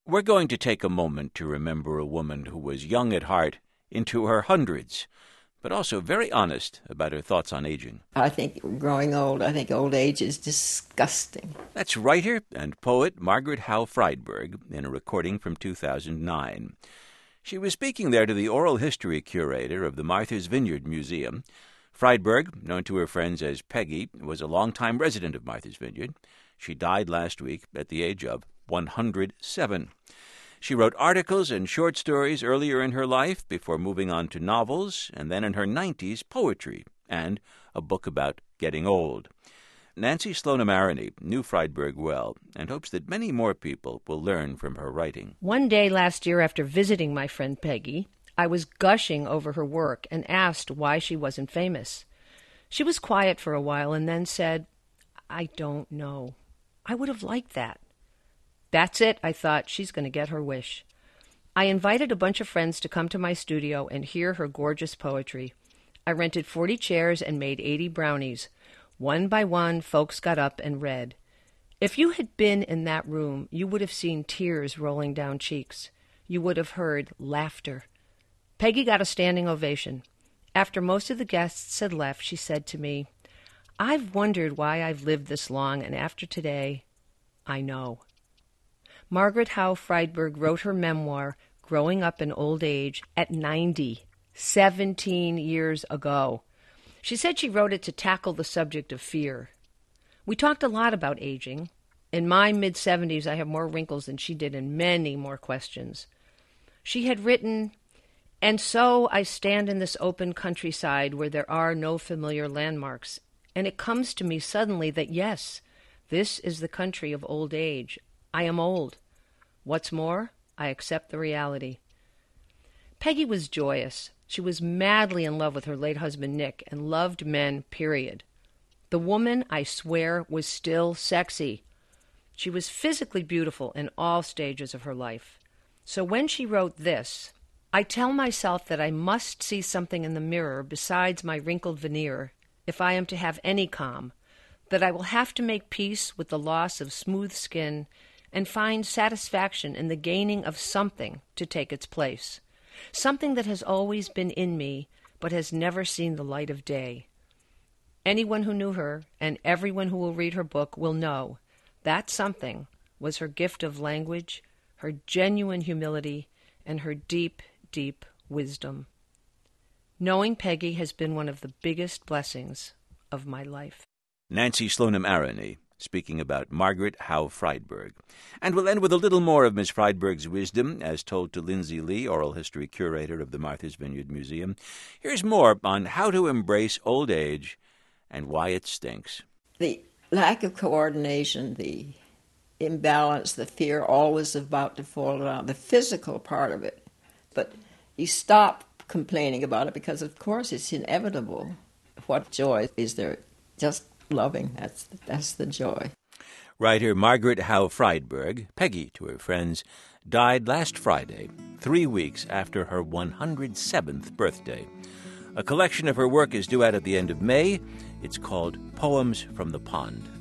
We're going to take a moment to remember a woman who was young at heart into her hundreds, but also very honest about her thoughts on aging. I think growing old, I think old age is disgusting. That's writer and poet Margaret Howe Friedberg in a recording from 2009. She was speaking there to the oral history curator of the Martha's Vineyard Museum. Friedberg, known to her friends as Peggy, was a longtime resident of Martha's Vineyard. She died last week at the age of 107. She wrote articles and short stories earlier in her life before moving on to novels, and then in her 90s, poetry, and a book about getting old. Nancy Slonim-Aroney knew Friedberg well and hopes that many more people will learn from her writing. One day last year, after visiting my friend Peggy, I was gushing over her work and asked why she wasn't famous. She was quiet for a while and then said, "I don't know. I would have liked that." That's it, I thought. She's going to get her wish. I invited a bunch of friends to come to my studio and hear her gorgeous poetry. I rented 40 chairs and made 80 brownies. One by one, folks got up and read. If you had been in that room, you would have seen tears rolling down cheeks. You would have heard laughter. Peggy got a standing ovation. After most of the guests had left, she said to me, "I've wondered why I've lived this long, and after today, I know." Margaret Howe Friedberg wrote her memoir, Growing Up in Old Age, at 90, 17 years ago. She said she wrote it to tackle the subject of fear. We talked a lot about aging. In my mid-70s, I have more wrinkles than she did and many more questions. She had written, "And so I stand in this open countryside where there are no familiar landmarks, and it comes to me suddenly that yes, this is the country of old age. I am old. What's more, I accept the reality." Peggy was joyous. She was madly in love with her late husband Nick and loved men, period. The woman, I swear, was still sexy. She was physically beautiful in all stages of her life. So when she wrote this, "I tell myself that I must see something in the mirror besides my wrinkled veneer if I am to have any calm, that I will have to make peace with the loss of smooth skin and find satisfaction in the gaining of something to take its place, something that has always been in me but has never seen the light of day." Anyone who knew her, and everyone who will read her book, will know that something was her gift of language, her genuine humility, and her deep, deep wisdom. Knowing Peggy has been one of the biggest blessings of my life. Nancy Slonim-Aroney, speaking about Margaret Howe Friedberg. And we'll end with a little more of Miss Friedberg's wisdom, as told to Lindsay Lee, oral history curator of the Martha's Vineyard Museum. Here's more on how to embrace old age and why it stinks. The lack of coordination, the imbalance, the fear always about to fall down, the physical part of it. But you stop complaining about it because, of course, it's inevitable. What joy is there? Just loving, that's the joy. Writer Margaret Howe Friedberg, Peggy to her friends, died last Friday, 3 weeks after her 107th birthday. A collection of her work is due out at the end of May. It's called Poems from the Pond.